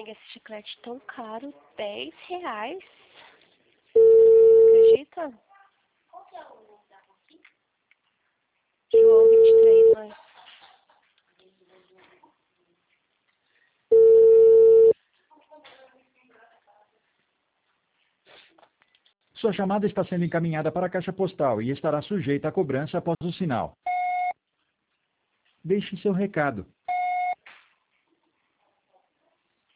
pagar esse chiclete tão caro, R$ 10. Acredita? Qual que é o nome da rua aqui? João 23, né? Sua chamada está sendo encaminhada para a caixa postal e estará sujeita a cobrança após o sinal. Deixe seu recado.